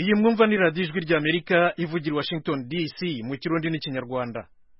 iyi mwumva ni radiyo ijwi ry'Amerika ivugira Washington DC mu kirundi n'ikinyarwanda.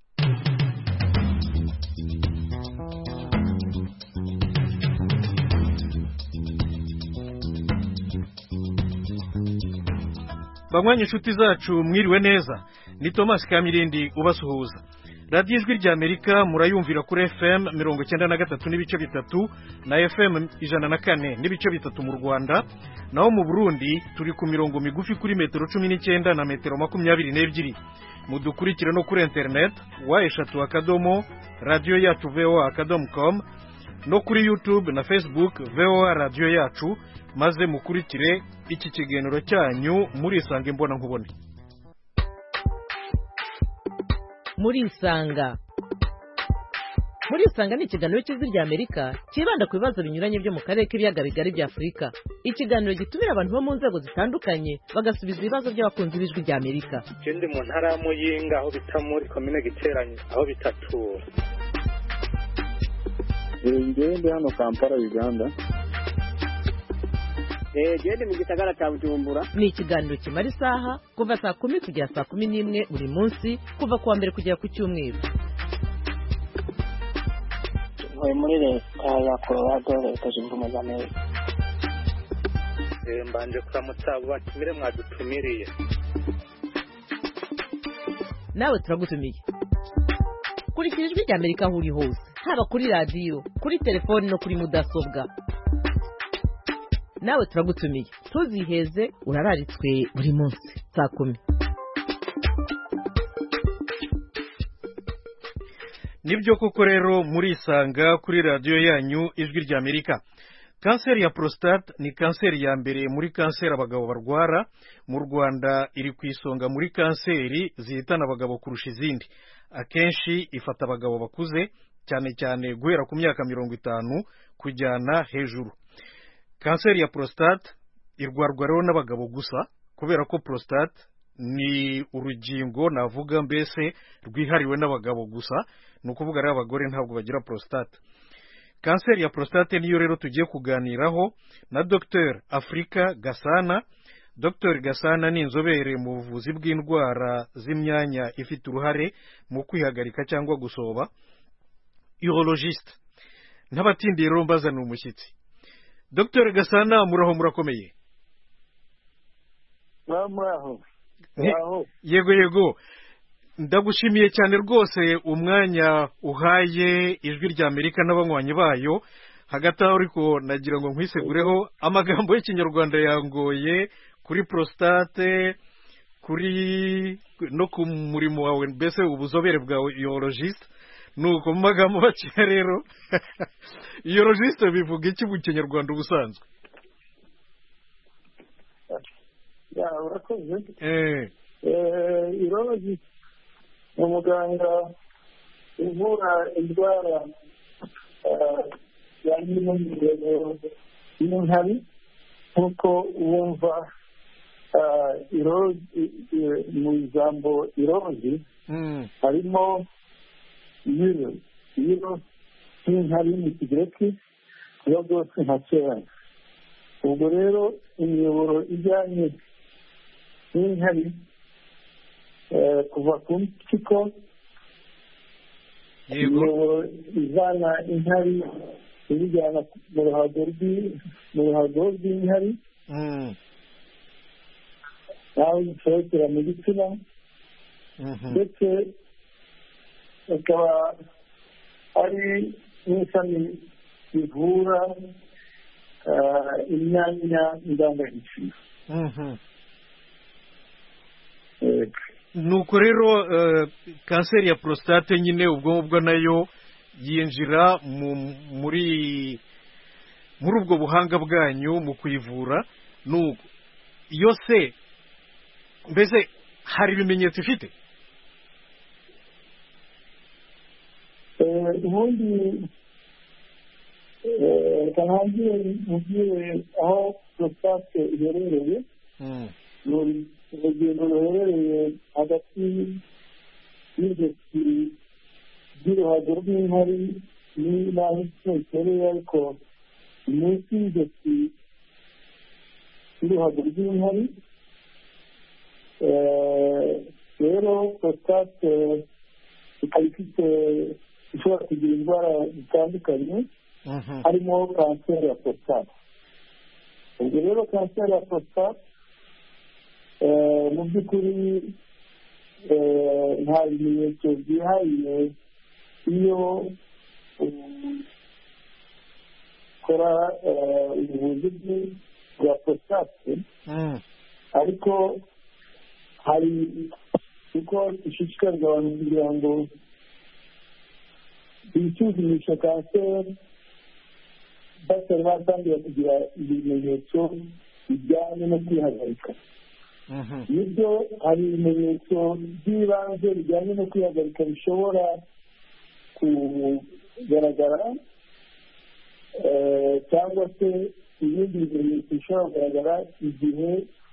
Banywanyi inshuti zacu mwiriwe neza, ni Thomas Kamirindi ubasuhuza. radiyo ijwi ry'Amerika murayumvira kuri FM 93 n'ibice bitatu na FM 104 n'ibice bitatu mu Rwanda, naho mu Burundi turi ku mirongo migufi kuri metero 19 na metero 22. Mudukurikire no kuri internet wa radio yacu voa.com no kuri YouTube na Facebook VOA radio yacu, maze mukurikire iki kiganiro cyanyu muri Isange mbona nkubone. Muri Isanga ni ikiganiro cy'ijwi ry'Amerika kibanda ku bibazo binyuranye byo mu karere k'ibiyaga bigari bya Afurika. Ikiganiro gitumira abantu bo mu nzego zitandukanye bagasubiza ibibazo by'abakunzi b'ijwi ry'Amerika. Ikindi mu ntara ya Muyinga aho bita muri komine Giteranye aho bitatura. Ngende hano Kampala Uganda. Gende mu gisagara cya Bujumbura. Ni ikiganiro kimara isaha kuva saa 10 kugera saa 11 buri munsi, kuva kuwa mbere kugera ku cyumweru. Muri leta ya Colorado, leta zunze ubumwe za Amerika. Mbanje kuramutsa abo batumire mwadutumiriye. Nawe turagutumiye. Kurikira ijwi ry'Amerika aho uri hose, haba kuri radio, kuri telefone no kuri mudasobwa. Nawe turagutumiye, tuziheze urararitswe buri munsi saa 10. Nibyo koko rero muri Isanga kuri radio yanyu ijwi ry'Amerika. Kanseri ya prostate ni kanseri ya mbere muri kanseri abagabo barwara mu Rwanda, iri ku isonga muri kanseri zihitana abagabo kurusha izindi. Akenshi ifata abagabo bakuze, cyane cyane guhera ku myaka 50 kujyana hejuru. Kanseri ya prostate irwarwa rero n'abagabo gusa, kubera ko prostate ni urugingo navuga mbese rwihariwe n'abagabo gusa, nukuvuga rero abagore ntabwo bagira prostate. Kanseri ya prostate niyo rero tugiye kuganiraho na Dr. Afrika Gasana. Dr. Gasana ni inzobere mu buvuzi bw'indwara z'imyanya ifite uruhare mu kwihagarika cyangwa gusoba, urologiste. N'abatindiye rero mbazana umushyitsi. Dr. Gasana, muraho murakomeye? Muraho. Yego. Ndagushimiye cyane rwose umwanya uhaye ijwi ry'Amerika n'abanywanyi bayo. Hagati aho ariko nagira ngo nkwisegureho amagambo y'ikinyarwanda yangoye kuri prostate, kuri no ku murimo wawe mbese ubuzobere bwawe urologiste. Nuko mu magambo make rero urologiste bivuga iki mu kinyarwanda ubusanzwe? Urakoze. Urologiste umuganga uvura indwara y'inkabi, nk'uko wumva mu ijambo irozi harimo yiro nk'inkabi mu kigereki kuba bwose nka kera. Ubwo rero imiyoboro ijyanye n'inkabi kuva ku mpyiko, imiyoboro ivana inkari ibijyana mu ruhago rw'inkari, naho zisohokera mu gitsina, ndetse akaba ari n'ishami rivura imyanya ndangagitsina. Nuko rero kanseri ya prostate nyine ubwo nayo yinjira muri ubwo buhanga bwanyu mu kuyivura. Nuko yose mbese hari ibimenyetso ifite? Ubundi kanangiye mubwiwe aho prostate iherereye. Urugendo ruherereye hagati y'ijosi ry'uruhago rw'inkari n'aho itereye, ariko munsi y'ijosi y'uruhago rw'inkari rero prostate ikaba ishobora kugira indwara zitandukanye harimo kanseri ya prostate. ubwo rero kanseri ya prostate mu by'ukuri nta bimenyetso byihariye iyo ukora ubuvuzi bwa prostate, ariko hari uko ishishikariza abantu kugira ngo bisuzumisha kanseri batari batangira kugira ibimenyetso bijyanye no kwihagarika. nibyo hari ibimenyetso by'ibanze bijyanye no kwihagarika bishobora kugaragara, cyangwa se ibindi bimenyetso bishobora kugaragara igihe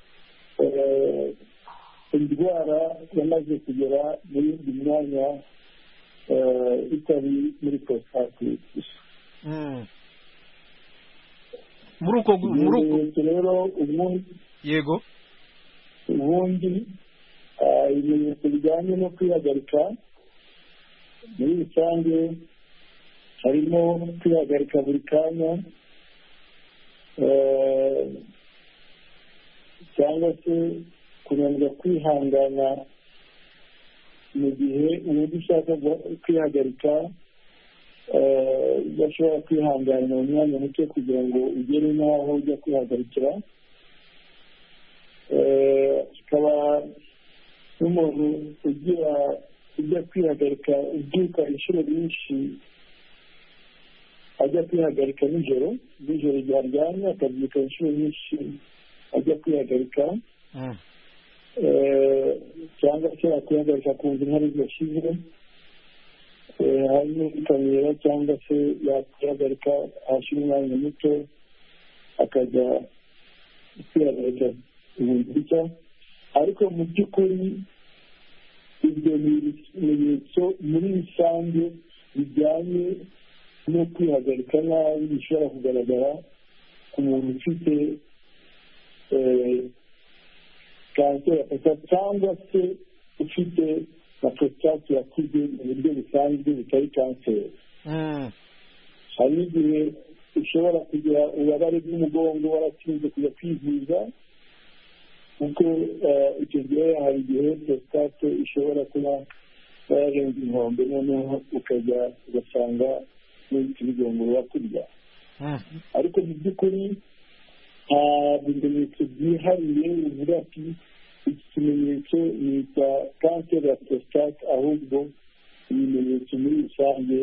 indwara yamaze kugera mu yindi myanya itari muri prostate. muri uko rero ubundi yego ibimenyetso bijyanye no kwihagarika muri rusange harimo kwihagarika buri kanya, cyangwa se kunanirwa kwihangana mu gihe ubundi ushaka kwihagarika udashobora kwihangana mu mwanya muto kugira ngo ugere n'aho ujya kwihagarikira. hakaba n'umuntu ujya kwihagarika ubyuka inshuro nyinshi ajya kwihagarika nijoro igihe aryamye akabyuka inshuro nyinshi ajya kwihagarika, cyangwa se yakwihagarika kumva intare zidashize, harimo ikamera, cyangwa se yakwihagarika ahashyira umwanya muto akajya kwihagarika ibintu bitya. ariko mu by'ukuri ibyo ni ibimenyetso muri rusange bijyanye no kwihagarika nabi bishobora kugaragara ku muntu ufite kanseri ya prostate, cyangwa se ufite na prostate yakuze mu buryo busanzwe bitari kanseri. hari n'igihe ushobora kugira ububabare bw'umugongo waratinze kujya kwivuza, kuko icyo gihe hari igihe prostate ishobora kuba yarenze inkombe, noneho ukajya ugasanga n'ibiti bigomba kurya. ariko mu by'ukuri nta bimenyetso byihariye bivuga ati iki kimenyetso ni icya kanseri ya prostate, ahubwo ibimenyetso muri rusange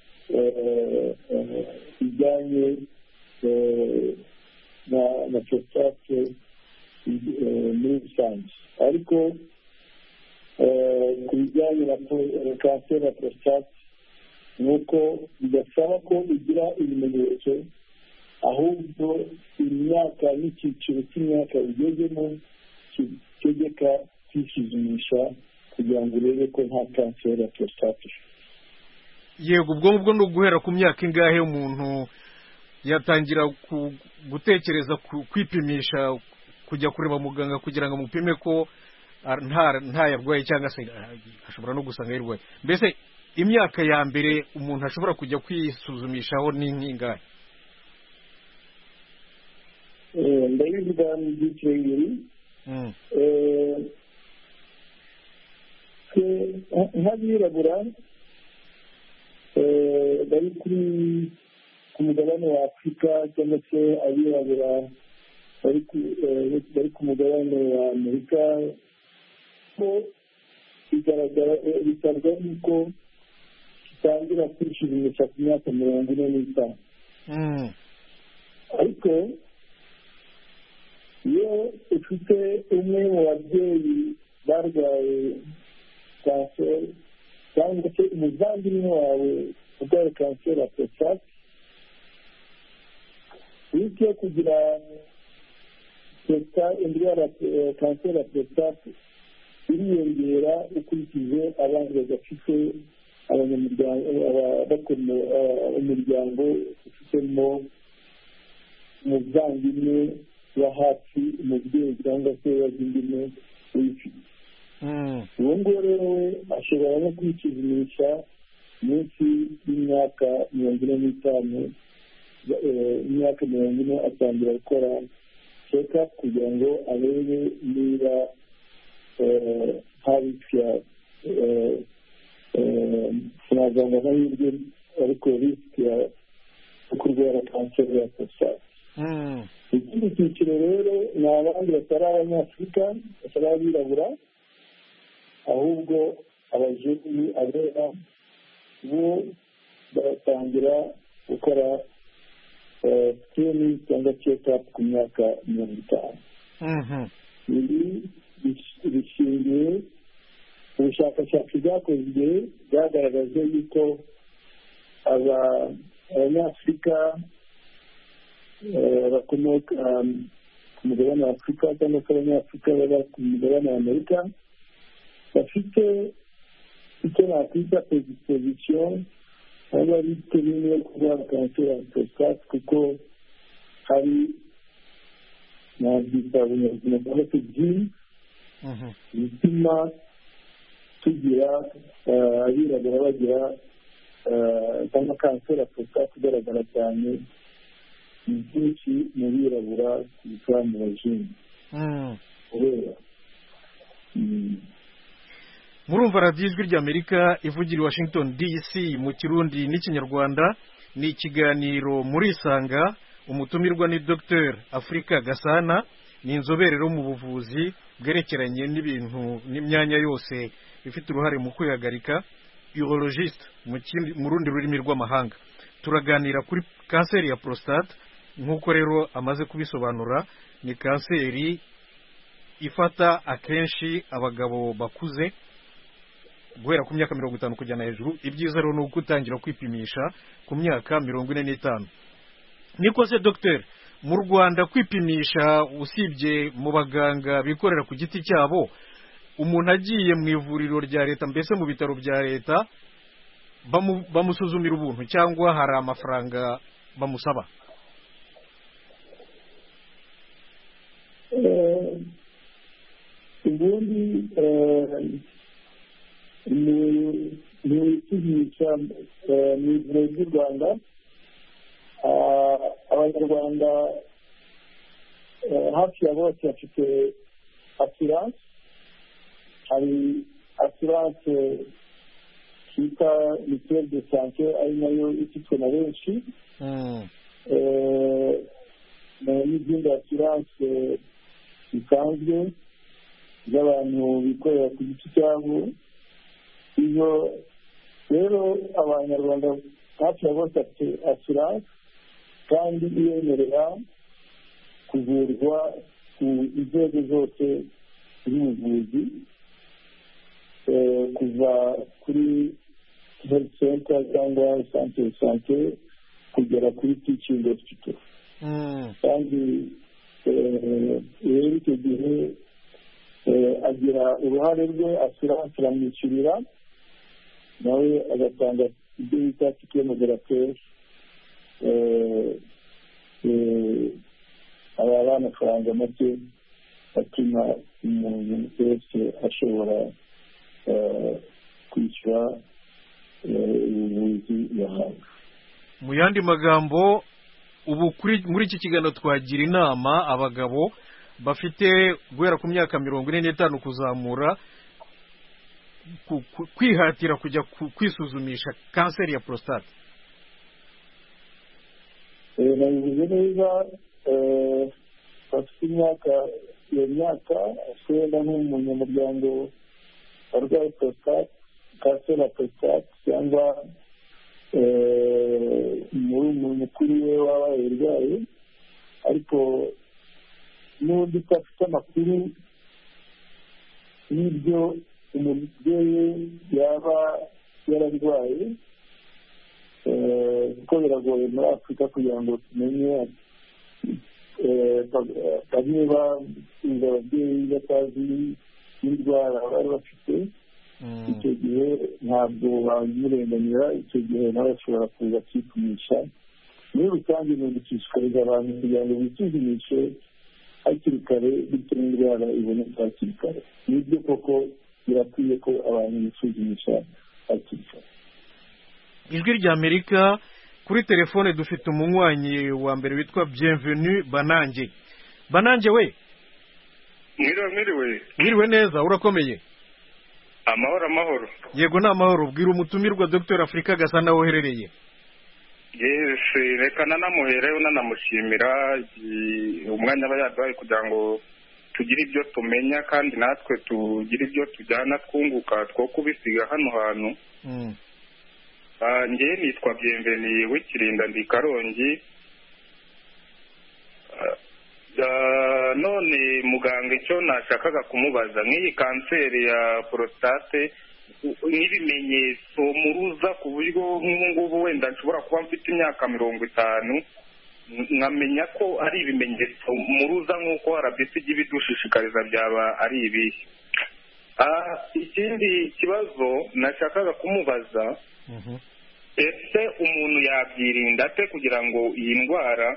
bijyanye na prostate muri rusange. ariko ku bijyanye na kanseri ya prostate ni uko bidasaba ko ugira ibimenyetso, ahubwo imyaka n'icyiciro cy'imyaka ugezemo kitegeka kwisuzumisha kugira ngo urebe ko nta kanseri ya prostate. yego, ubwo ngubwo ni uguhera ku myaka ingahe umuntu yatangira gutekereza kwipimisha, kujya kureba muganga kugira ngo amupime ko nta yarwaye, cyangwa se ashobora no gusanga yarwaye? mbese imyaka ya mbere umuntu ashobora kujya kwisuzumishaho ni nk'ingahe? ndabivuga mu byiciro bibiri. nk'abirabura bari ku mugabane wa Afurika, cyangwa se abirabura bari ku mugabane wa Amerika, ko bigaragara yuko gitangira kwisuzumisha ku myaka 45. ariko iyo ufite umwe mu babyeyi barwaye kanseri, cyangwa se umuvandimwe wawe urwaye kanseri ya prostate, bityo kugira indwara ya kanseri ya prostate iriyongera ukurikije abandi badafite umuryango ufitemo umuvandimwe wa hafi, umubyeyi cyangwa se wazindimwe uyifite. uwo nguwo rero ashobora no kwisuzumisha munsi y'imyaka 45, imyaka 40 atangira gukora check-up kugira ngo arebe niba hari sinaganga amahirwe ariko risiki yo kurwara kanseri ya prostate. ikindi cyiciro rero ni abandi batari abanyafurika, batari abirabura, ahubwo abajeni abera bo baratangira gukora screening cyangwa check-up ku myaka 50. ibi bishingiye ubushakashatsi bwakozwe bwagaragaje yuko abanyafurika bakomoka ku mugabane wa Afurika cyangwa se abanyafurika baba ku mugabane wa Amerika bafite icyo nakwita predisposition cyangwa risike nini yo kurwara kanseri ya prostate, kuko hari nabyita ubunyabuzima cyangwa se gene bituma tugira abirabura bagira cyangwa kanseri ya prostate igaragara cyane byinshi mu birabura bitwa mu bajeni. murumva radiyo ijwi ry'Amerika ivugira i Washington DC mu Kirundi n'Ikinyarwanda. ni ikiganiro murisanga. umutumirwa ni Dr Afrika Gasana, ni inzobere mu buvuzi bwerekeranye n'ibintu n'imyanya yose ifite uruhare mu kwihagarika, urologiste mu rundi rurimi rw'amahanga. turaganira kuri kanseri ya prostate. nk'uko rero amaze kubisobanura, ni kanseri ifata akenshi abagabo bakuze guhera ku myaka 50 kujyana hejuru. ibyiza rero ni ugutangira kwipimisha ku myaka 45. niko se Dr, mu Rwanda kwipimisha usibye mu baganga bikorera ku giti cyabo, umuntu agiye mu ivuriro rya leta, mbese mu bitaro bya leta, bamusuzumira ubuntu cyangwa hari amafaranga bamusaba? ubundi ni kwipimisha mu ivuriro ry'u Rwanda. abanyarwanda hafi ya bose bafite assurance. hari assurance twita mutuelle de santé, ari nayo ifitwe na benshi, n'izindi assurance zisanzwe z'abantu bikorera ku giti cyabo. iyo rero abanyarwanda hafi ya bose bafite assurance kandi iyemerera kuvurwa ku inzego zose z'ubuvuzi, kuva kuri health center cyangwa centre de santé kugera kuri teaching hospital. kandi rero icyo gihe agira uruhare rwe, assurance iramwishyurira, nawe agatanga ibyo bita ticket modérateur. aba ari amafaranga make atuma umuntu wese ashobora kwishyura ubuvuzi yahawe. mu yandi magambo, ubu muri iki kiganiro twagira inama abagabo bafite guhera ku myaka 45 kuzamura kwihatira kujya kwisuzumisha kanseri ya prostate. nabivuze neza, bafite iyo myaka ashobora nk'umunyamuryango warwaye prostate, kanseri ya prostate, cyangwa umuntu mukuru we waba yarwaye, ariko n'undi udafite amakuru y'ibyo umubyeyi yaba yararwaye, kuko biragoye muri Afurika kugira ngo tumenye. bamwe bafunze ababyeyi batazi n'indwara bari bafite. icyo gihe ntabwo bamurenganira, icyo gihe nawe ashobora kuza kwipimisha. muri rusange ni ugushishikariza abantu kugira ngo bisuzumishe hakiri kare bityo n'indwara iboneka hakiri kare. Nibyo koko birakwiye ko abantu bisuzumisha hakiri kare. Ijwi ry'Amerika, kuri telefone dufite umunywanyi wa mbere witwa Bienvenue Banange. Banange we, mwiriwe neza, urakomeye? Amahoro. Yego ni amahoro. Bwira umutumirwa Dr. Afrika Gasana woherereye. Yes, reka nanamuhereho nanamushimira umwanya aba yaduhaye kugira ngo tugire ibyo tumenya kandi natwe tugire ibyo tujyana twunguka two kubisiga hano hantu. Njye nitwa Bienvenue w'ikirinda ndi Karongi. None muganga icyo nashakaga kumubaza nk'iyi kanseri ya prostate n'ibimenyetso muruza ku buryo nk'ubu wenda nshobora kuba mfite imyaka 50 nkamenya ko ari ibimenyetso muruza nk'uko RBC ibidushishikariza byaba ari ibihe. Ikindi kibazo nashakaga kumubaza, ese umuntu yabyirinda ate kugira ngo iyi ndwara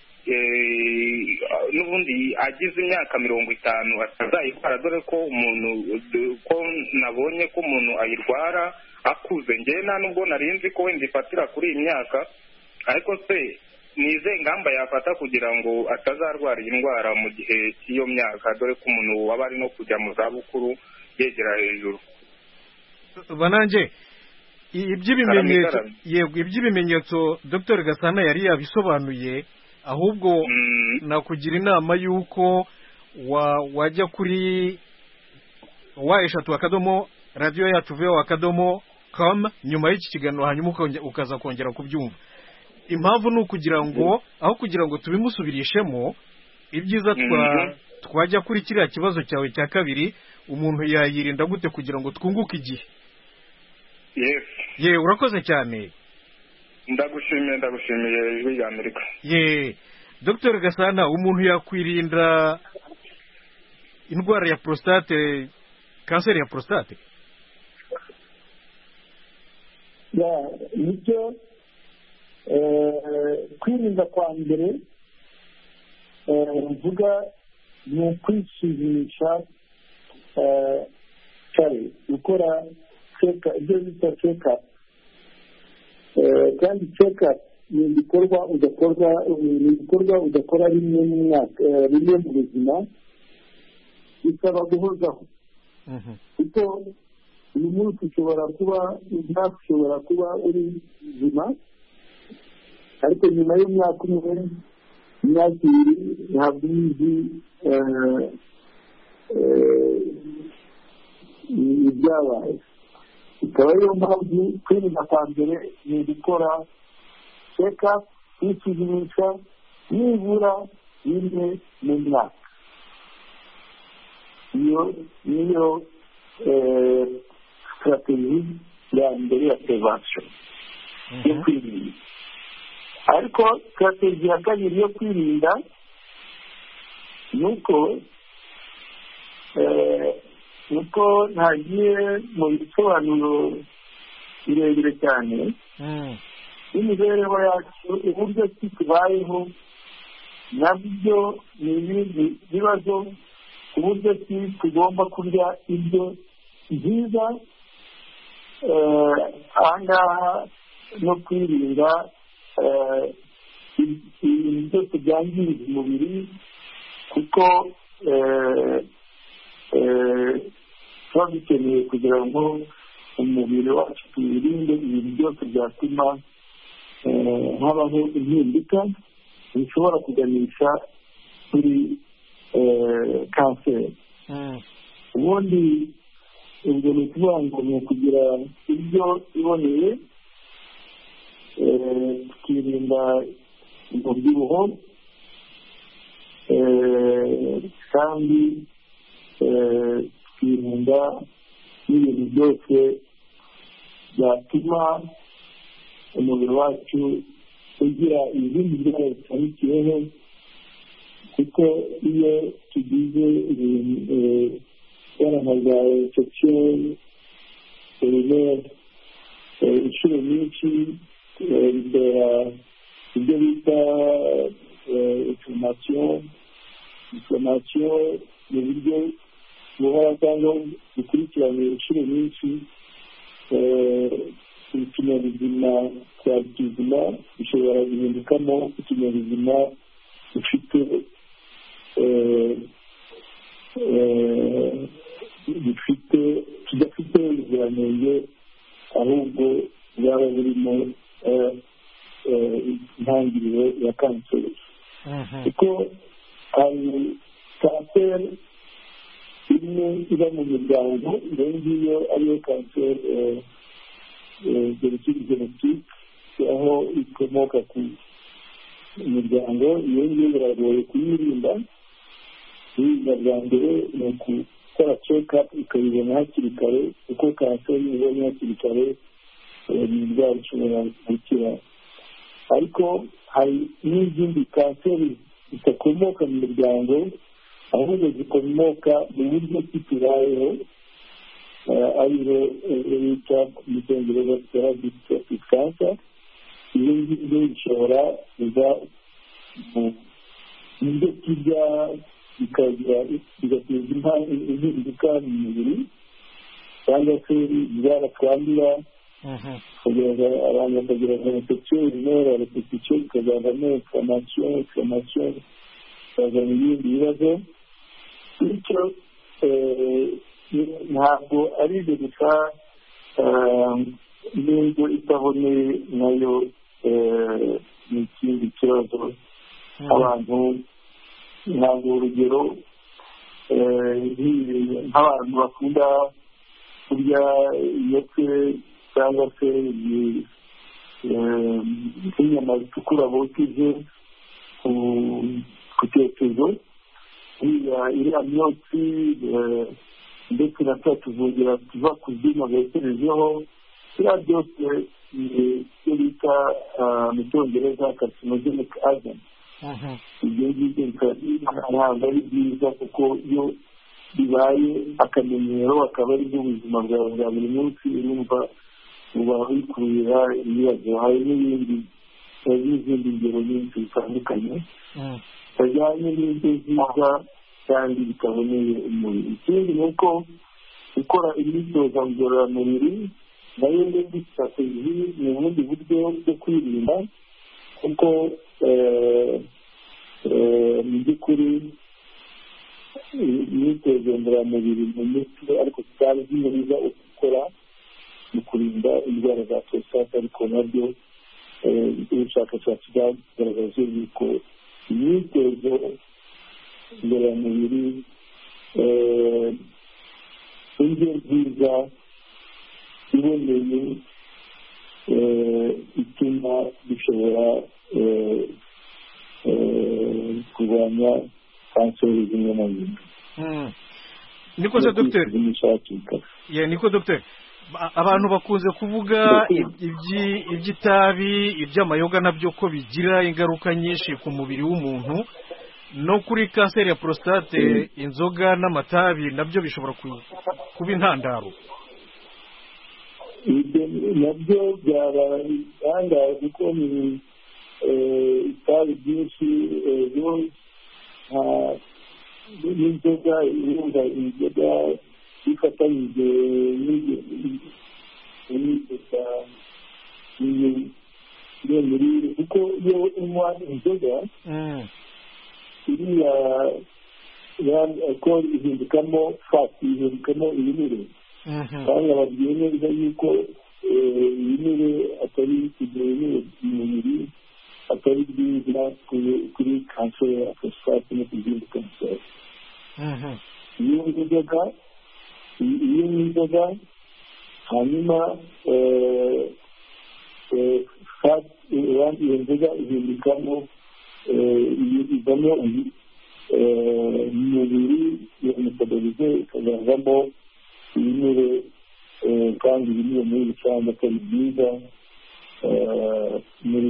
n'ubundi agize imyaka 50 atazayirwara, dore ko umuntu ko nabonye ko umuntu ayirwara akuze. Njye nta nubwo narinzi ko wenda ifatira kuri iyi myaka, ariko se nize ngamba yafata kugira ngo atazarwara iyi ndwara mu gihe cy'iyo myaka, dore ko umuntu waba ari no kujya mu zabukuru yegera hejuru. Banange, iby'ibimenyetso Dr. Gasana yari yabisobanuye, ahubwo nakugira inama y'uko wajya kuri wa@radio-yacu.com nyuma y'iki kiganiro, hanyuma ukaza kongera kubyumva. Impamvu ni ukugira ngo aho kugira ngo tubimusubirishemo, ibyiza twajya kuri kiriya kibazo cyawe cya kabiri, umuntu yayirinda gute kugira ngo twunguke igihe. Yes, urakoze cyane. Ndagushimiye Ijwi ry'Amerika. Dr. Gasana, umuntu yakwirinda indwara ya prostate, kanseri ya prostate? Nicyo kwirinda kwa mbere mvuga ni ukwisuzumisha kare, gukora ibyo bita check-up. Kandi check-up ni ibikorwa udakora rimwe mu mwaka, rimwe mu buzima, bisaba guhozaho. Kuko uyu munsi ushobora kuba uri buzima, ariko nyuma y'umwaka umwe, imyaka ibiri, ntabwo ubizi ibyabaye. Ikaba ariyo mpamvu kwirinda kwa mbere ni gukora check-up, kwisuzumisha nibura rimwe mu mwaka. Niyo strategy ya mbere ya prevention yo kwirinda. Ariko strategy ya kabiri yo kwirinda nuko ntagiye mu bisobanuro birebire cyane n'imibereho yacu, uburyo tubayeho nabyo ni ibindi bibazo, uburyo tugomba kurya ibyo byiza. Ahangaha no kwirinda ibintu byose byangiza umubiri, kuko tuba dukeneye kugira ngo umubiri wacu tuwirinde ibintu byose byatuma habaho impinduka bishobora kuganisha kuri kanseri. Ubundi ubwo ni ukuvuga ngo ni ukugira ibyo iboneye, tukirinda umubyibuho, kandi tukirinda n'ibintu byose byatuma umubiri wacu ugira izindi ndwara zitandukanye, kuko iyo tugize indwara nka za infection urinaire inshuro nyinshi, bitera ibyo bita inflammation inflammation mu buryo buhora cyangwa bukurikiranye inshuro nyinshi ikinyabuzima cya kizima bishobora guhindukamo ikinyabuzima gifite kidafite ubuziranenge ahubwo byaba birimo intangiriro ya kanseri kuko hari kanseri imwe iba mu miryango iyo ngiyo ariyo kanseri genetike aho ikomoka ku miryango iyo ngiyo biragoye kuyirinda. Kwirinda bwa mbere ni ukukora check-up ukayibona hakiri kare kuko kanseri ibonye hakiri kare ni indwara ishobora gukira. Ariko hari n'izindi kanseri zitakomoka mu miryango ahubwo zikomoka mu buryo bw'itubayeho ariyo bita mu cyongereza hereditary cancer. Iyo ngiyo bishobora kuza mu byo turya bigateza impinduka mu mubiri cyangwa se indwara twandura abantu bakagira infection urinaire à répétition bikazavamo inflammation bikazana ibindi bibazo. Bityo ntabwo ari ibyo gusa n'indyo itaboneye nayo ni ikindi kibazo. Abantu ntabwo urugero nk'abantu bakunda kurya iyote cyangwa se nk'inyama zitukura bokeje ku cyokezo iriya myotsi ndetse na twa tuvungera tuva ku byuma bokerejeho biriya byose ibyo bita mu cyongereza carcinogenic agent. ibyo ngibyo ntabwo ari byiza kuko iyo bibaye akamenyero akaba ari byo ubuzima bwawe bwa buri munsi urumva uba wikurira ibibazo. hari n'izindi ngero nyinshi zitandukanye zitajyanye n'ibyo nziza kandi bitaboneye umubiri. ikindi ni uko gukora imyitozo ngororamubiri nayo n'indi strategy ni ubundi buryo bwo kwirinda kuko mu by'ukuri imyitozo ngororamubiri mu mitwe ariko tutari nziza gukora mu kurinda indwara za prostate ariko nabyo ubushakashatsi bwagaragaje yuko imyitozo ngororamubiri indyo nziza iboneye ituma dushobora kurwanya kanseri zimwe na zimwe. niko se dogiteri niko dogiteri abantu bakunze kuvuga iby'itabi iby'amayoga nabyo ko bigira ingaruka nyinshi ku mubiri w'umuntu no kuri kanseri ya prostate. inzoga n'amatabi nabyo bishobora kuba intandaro. nabyo byaba bitangaje kuko ni itabi ryinshi n'inzoga irunga inzoga bifatanyije n'imirire kuko iyo unywa inzoga iriya ko ihindukamo fati ihindukamo ibinure kandi ababwiye neza yuko ibinure atari kugira ibinure mu mubiri atari byiza kuri kanseri ya prostate no ku zindi kanseri. iyo inzoga hanyuma iyo nzoga ihindukamo ivamo umubiri iyo metabolize ikazavamo ibinure kandi ibinure muri rusange atari byiza muri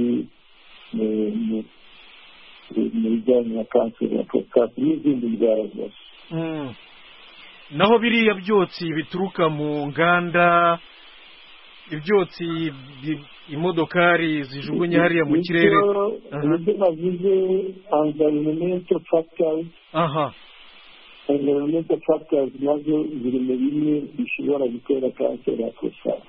bijyanye na kanseri ya prostate n'izindi ndwara zose. naho biriya byotsi bituruka mu nganda ibyotsi imodokari zijugunye hariya mu kirere. ibyo navuze environmental factors. Environmental factors nazo ziri mu bimwe bishobora gutera kanseri ya prostate.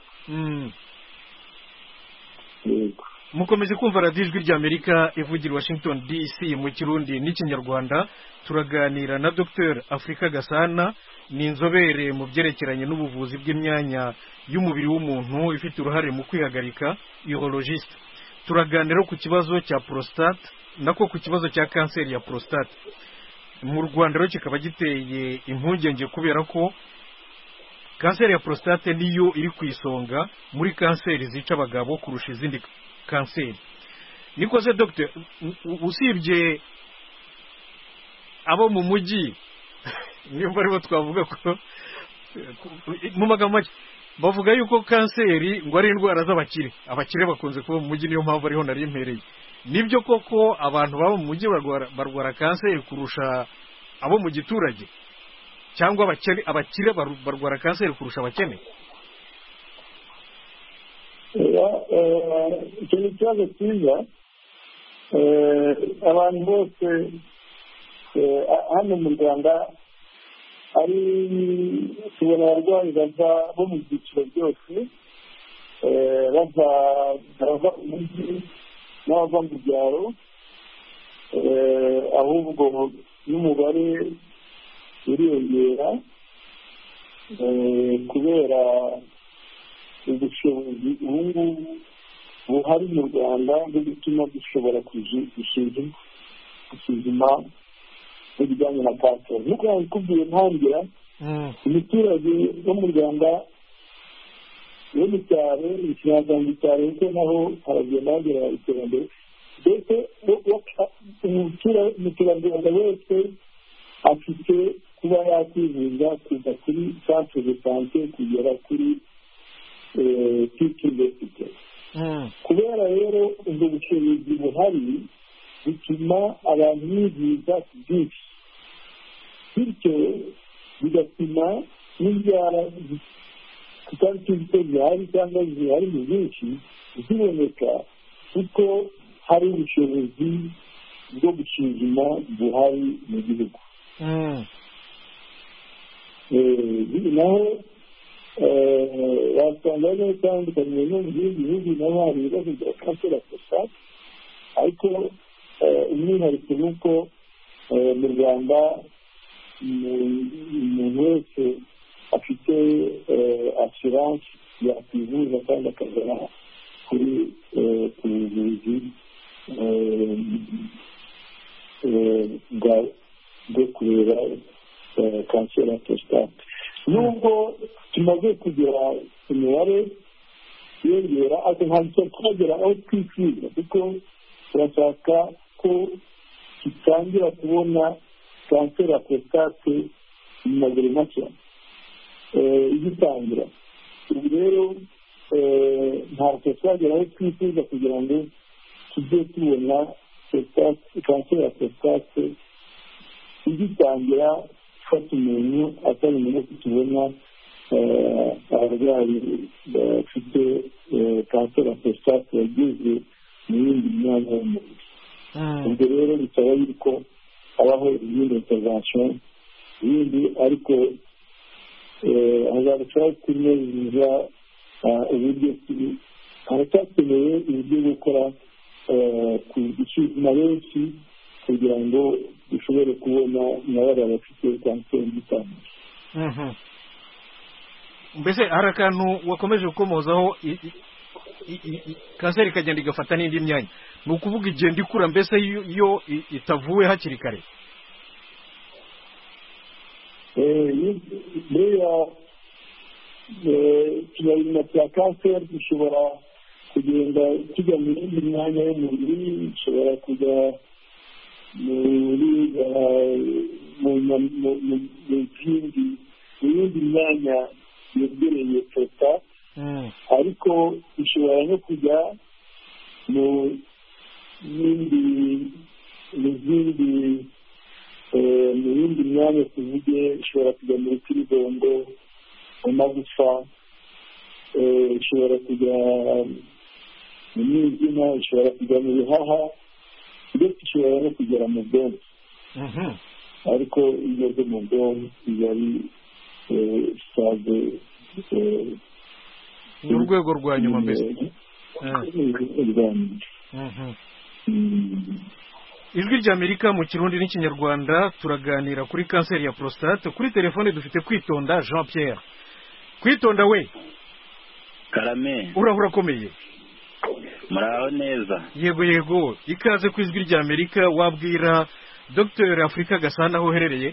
Mukomeje kumva radiyo ijwi ry'Amerika ivugira Washington DC mu Kirundi n'Ikinyarwanda. Turaganira na Dr Afrika Gasana, ni inzobere mu byerekeranye n'ubuvuzi bw'imyanya y'umubiri w'umuntu ifite uruhare mu kwihagarika, urologiste. Turaganira ku kibazo cya prostate nako ku kibazo cya kanseri ya prostate mu Rwanda, rero kikaba giteye impungenge kubera ko kanseri ya prostate niyo iri ku isonga muri kanseri zica abagabo kurusha izindi kanseri. Nikoze Dr, usibye abo mu mujyi nimba aribo twavuga ko mu magambo make bavuga yuko kanseri ngo ari indwara z'abakire, abakire bakunze kuba mu mujyi, niyo mpamvu ariho nari mpereye. Nibyo koko abantu baba mu mujyi barwara kanseri kurusha abo mu giturage, cyangwa abakire barwara kanseri kurusha abakene? Icyo ni ikibazo cyiza. Abantu bose hano mu Rwanda tubona abarwayi bo mu byiciro byose, bava mu mujyi n'abava mu byaro, ahubwo n'umubare uriyongera kubera ubushobozi ubu ngubu buhari mu Rwanda bwo gutuma dushobora gusuzuma ibijyanye na kanseri. nk'uko nabikubwiye ntangira, umuturage wo mu Rwanda wo mu cyaro, ikinyarwanda mu cyaro kuko naho haragenda hagera iterambere, mbese umuturarwanda wese afite kuba yakwivuza kuva kuri centre de santé kugera kuri universite. Kubera rero ubwo bushobozi buhari bituma abantu bivuza byinshi, bityo bigatuma n'indwara tutari tuzi ko zihari cyangwa zihari mu bwinshi ziboneka kuko hari ubushobozi bwo gusuzuma buhari mu gihugu. Naho wasanga n'ibitandukanye no mu bindi bihugu naho hari ibibazo bya kanseri ya prostate, ariko umwihariko ni uko mu Rwanda umuntu wese afite assurance yakwivuza kandi akagera kuri ubuvuzi bwo kureba kanseri ya prostate. Nubwo tumaze kugera imibare yiyongera, ariko ntabwo twagera aho twifuza kuko turashaka ko tutangira kubona kanseri ya prostate mu maguru make igitangira. Ubu rero ntabwo twagera aho twifuza kugira ngo tujye tubona kanseri ya prostate igitangira gufata umuntu atari umuntu ko tubona abarwayi bafite kanseri ya prostate yageze mu yindi myanya y'umubiri. ubwo rero bisaba yuko habaho izindi intervention yindi, ariko hazarushaho kunoza uburyo haracyakeneye uburyo bwo gukora gusuzuma benshi kugira ngo dushobore kubona nabari bafite kanseri y'itanu. Mbese hari akantu wakomeje gukomozaho, kanseri ikagenda igafata n'indi myanya, ni ukuvuga igenda ikura mbese iyo itavuwe hakiri kare. ikinyabuzima cya kanseri gishobora kugenda kijya mu yindi myanya y'umubiri, gishobora kujya mu yindi myanya yegereye prostate, ariko bishobora no kujya mu yindi myanya, tuvuge ishobora kujya mu rutirigongo, mu magufa, ishobora kujya mu mwijima, ishobora kujya mu bihaha ndetse ishobora no kugera mu bwonko. ariko iyo igeze mu bwonko iba ari sitade ni urwego rwa nyuma mbese. Ijwi ry'Amerika mu Kirundi n'Ikinyarwanda turaganira kuri kanseri ya prostate. Kuri telefone dufite Kwitonda Jean Pierre. Kwitonda we karame urakomeye? muraho neza? Yego ikaze ku Ijwi ry'Amerika. Wabwira Dr Afrika Gasana aho uherereye?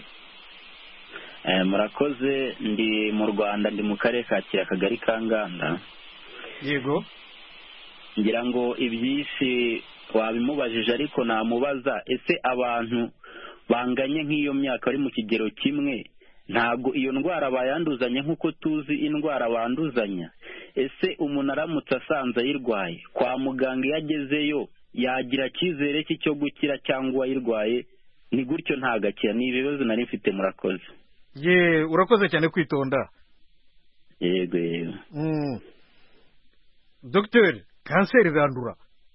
Murakoze, ndi mu Rwanda, ndi mu karere ka Kirehe, akagari ka Nganda. Yego, ngira ngo ibyinshi wabimubajije, ariko namubaza, ese abantu banganye nk'iyo myaka bari mu kigero kimwe ntabwo iyo ndwara bayanduzanya nk'uko tuzi indwara banduzanya? Ese umuntu aramutse asanze ayirwaye kwa muganga, iyo agezeyo yagira icyizere cyo gukira, cyangwa uwayirwaye ni gutyo ntagakira? ni ibibazo nari mfite. Murakoze. urakoze cyane Kwitonda. Yego. Dogiteri, kanseri irandura?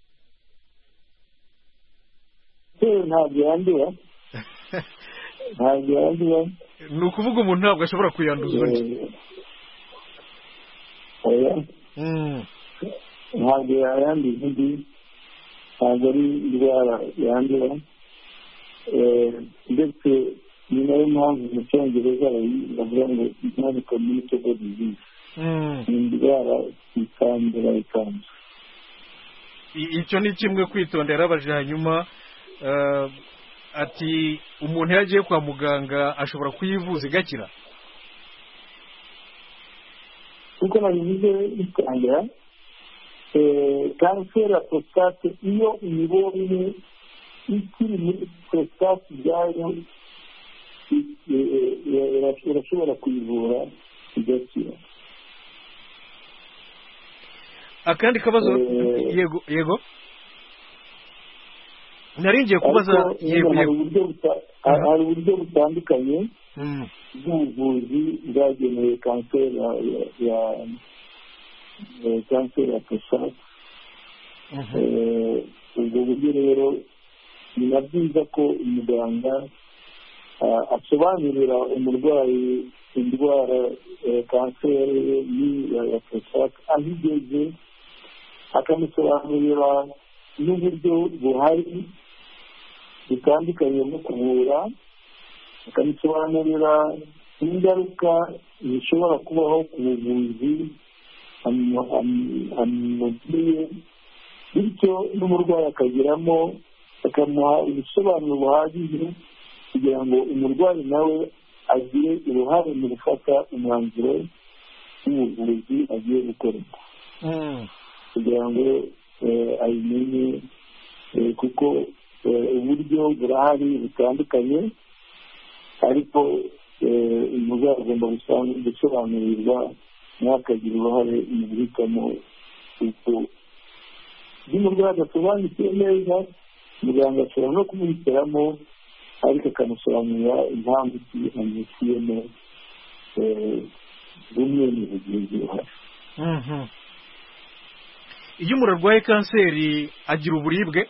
ntabwo yandura. Ni ukuvuga umuntu ntabwo ashobora kuyanduza undi? ntabwo yayanduza undi, ntabwo ari indwara yandura. ndetse ni nayo mpamvu mu cyongereza bavuga ngo non communicable disease. ni indwara itandura ikanzu. icyo ni kimwe Kwitonda yarabaje. hanyuma ati umuntu iyo agiye kwa muganga ashobora kuyivuza igakira? kuko nabivuze bitangira, kanseri ya prostate iyo imibonye ikiri muri prostate byayo irashobora kuyivura igakira. akandi kabazo? Yego naringiye kubaza. hari uburyo butandukanye bw'ubuvuzi bwagenewe kanseri ya prostate. ubwo buryo rero ni na byiza ko umuganga asobanurira umurwayi indwara kanseri ya prostate aho igeze, akamusobanurira n'uburyo buhari butandukanye bwo kuvura, akamusobanurira n'ingaruka zishobora kubaho ku buvuzi amubwiye, bityo n'umurwayi akagiramo, bakamuha ubusobanuro buhagije kugira ngo umurwayi nawe agire uruhare mu gufata umwanzuro w'ubuvuzi agiye gukorerwa, kugira ngo ayimenye, kuko uburyo burahari butandukanye, ariko umurwayi agomba gusobanurirwa n'akagira uruhare mu guhitamo. kuko iyo umurwayi adasobanukiwe neza, muganga ashobora no kumuhitiramo, ariko akamusobanurira impamvu amushyiyemo bumwe mu buvuzi buhari. iyo umuntu arwaye kanseri agira uburibwe?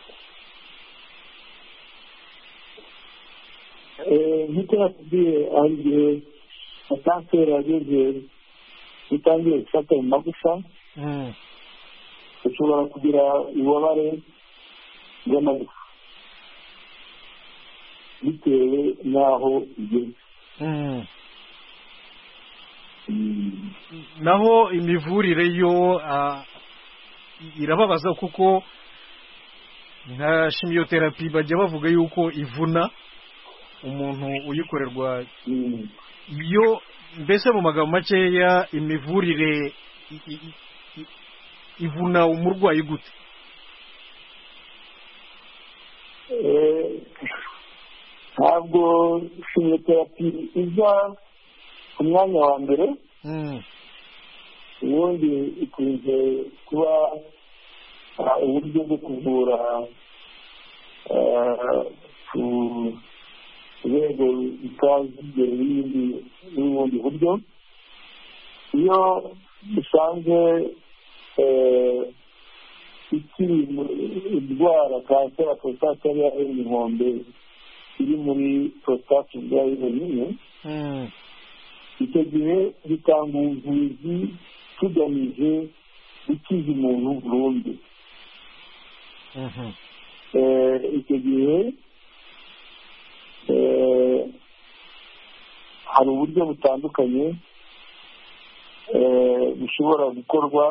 nk'uko nakubwiye, hari igihe kanseri yageze itangiye gufata mu magufa, ushobora kugira ububabare bw'amagufa bitewe n'aho igeze. naho imivurire yo irababaza, kuko nka chimiotherapy bajya bavuga yuko ivuna umuntu uyikorerwa. iyo mbese mu magambo makeya, imivurire ivuna umurwayi gute? ntabwo chimiotherapy iza ku mwanya wa mbere. ubundi ikunze kuba uburyo bwo kuvura ku rwego rutazigera n'ubundi buryo. iyo dusanze ikiri indwara kanseri ya prostate y'inkombe iri muri prostate ubwayo yonyine, icyo gihe bitanga ubuvuzi tugamije gukiza umuntu burundu. Icyo gihe hari uburyo butandukanye bushobora gukorwa.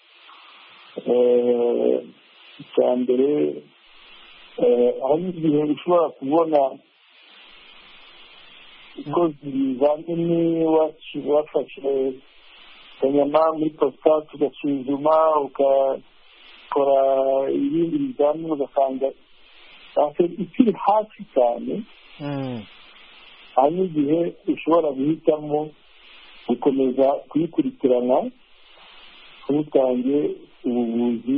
Icya mbere, hari igihe ushobora kubona ukoze ibizamini wafashe akanyama muri prostate ugasuzuma ukakora ibindi bizamini ugasanga kanseri ikiri hasi cyane. hari igihe ushobora guhitamo gukomeza kuyikurikirana ntutange ubuvuzi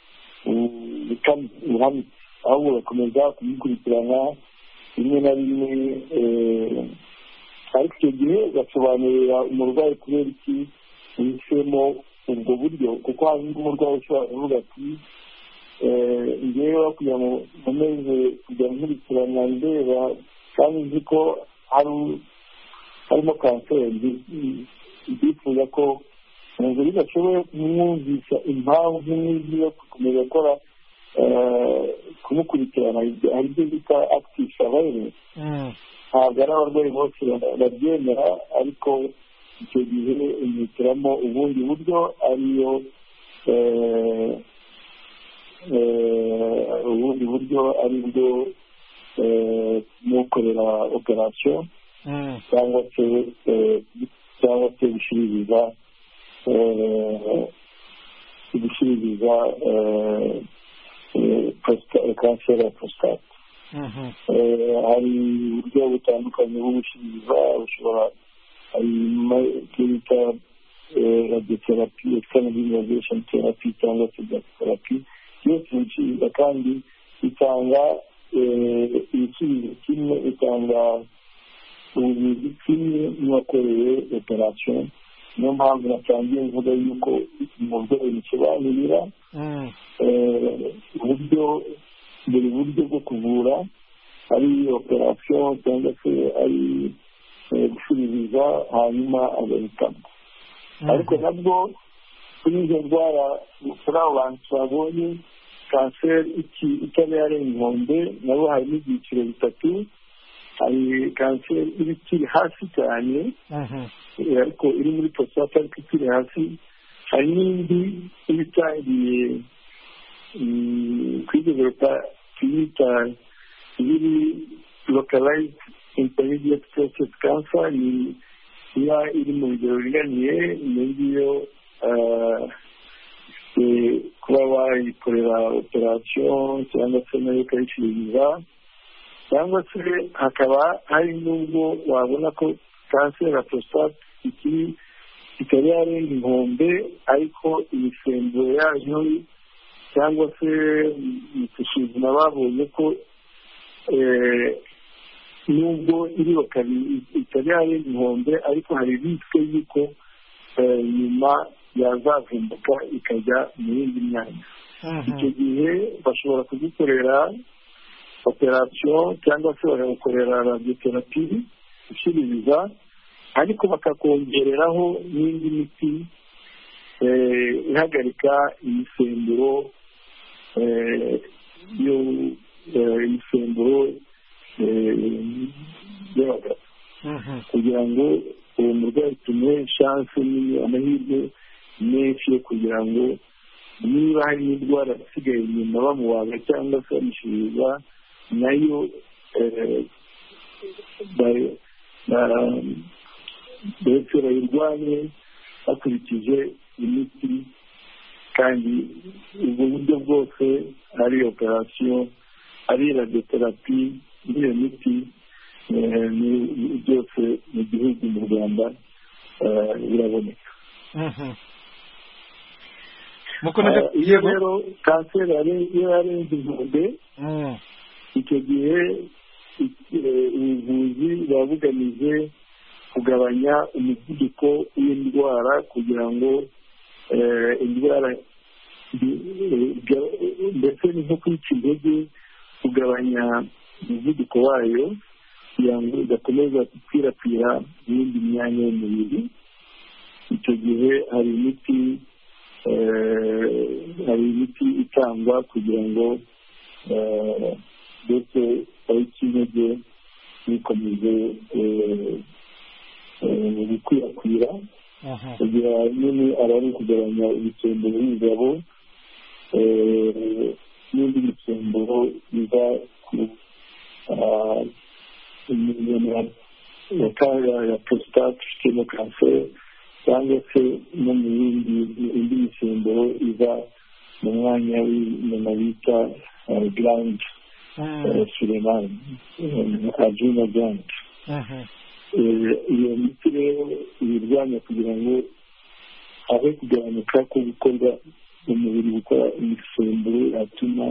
buhamye, ahubwo ugakomeza kuyikurikirana rimwe na rimwe, ariko icyo gihe ugasobanurira umurwayi kubera iki uhisemo ubwo buryo, kuko hari n'umurwayi ushobora kuvuga ati ngewe kugira ngo nkomeze kujya nkurikirana ndeba kandi nzi ko harimo kanseri, ndifuza ko umuntu bidashoboye kumwumvisha impamvu n'izi yo gukomeza gukora kumukurikirana. hari ibyo bita active surveillance, ntabwo ari abarwayi bose babyemera, ariko icyo gihe umuhitiramo ubundi buryo, ariyo ubundi buryo ari bwo mukorera operasiyo cyangwa se gushiririza kanseri ya prostate. hari uburyo butandukanye bwo gushiririza, bushobora icyo bita radiotherapy, external radiation therapy cyangwa se radiotherapy. byose bishiririza kandi bitanga ibisubizo kimwe, bitanga ubuvuzi kimwe n'uwakorewe operasiyo. niyo mpamvu natangiye mvuga yuko umurwayi bisobanurira buri buryo bwo kuvura, ari operasiyo cyangwa se ari gushiririza, hanyuma agahitamo. ariko nabwo kuri izo ndwara, kuri abo bantu babonye kanseri itari yarenga inkombe, nabo harimo ibyiciro bitatu. hari kanseri iba ikiri hasi cyane, ariko iri muri prostate ariko ikiri hasi. hari n'indi iba itangiye kwidevelopa, tuyita iri localized intermediate prostate cancer, iba iri mu bigero biringaniye. iyo ngiyo kuba wayikorera operasiyo cyangwa se nayo ukayishiririza, cyangwa se hakaba hari n'ubwo wabona ko kanseri ya prostate itari yarenga inkombe, ariko imisemburo yayo cyangwa se mu gusuzuma babonye ko nubwo iriho itari yarenga inkombe, ariko hari risike y'uko nyuma yazavumbuka ikajya mu yindi myanya. icyo gihe bashobora kugikorera operasiyo cyangwa se bakagukorera radiotherapy ishiririza, ariko bakakongereraho n'indi miti ihagarika imisemburo y'abagabo, kugira ngo uwo murwayi tumuhe chance nini, amahirwe menshi yo kugira ngo niba hari n'indwara isigaye inyuma bamubaga cyangwa se bamushiririza, nayo ndetse bayirwanye bakurikije imiti. kandi ubwo buryo bwose, ari operasiyo, ari radiotherapy, n'iyo miti byose mu gihugu mu Rwanda biraboneka. iyo rero kanseri iyo yarenze inkombe, icyo gihe ubuvuzi buba bugamije kugabanya umuvuduko w'indwara, kugira ngo indwara ndetse ni nko kwica intege kugabanya umuvuduko wayo kugira ngo idakomeza gukwirakwira mu yindi myanya y'umubiri. icyo gihe hari imiti itangwa kugira ngo ndetse ayica intege ntikomeze gukwirakwira kugira nyine ari kugabanya ibisemburo y'ingabo n'indi misemburo iva ku ya prostate ifitemo kanseri cyangwa se no mu indi misemburo iva mu mwanya w'inyama bita gland suleiman adrenal gland. iyo miti rero ibirwanya kugira ngo habe kugabanuka ko gukorwa mu mubiri gukora imisemburo yatuma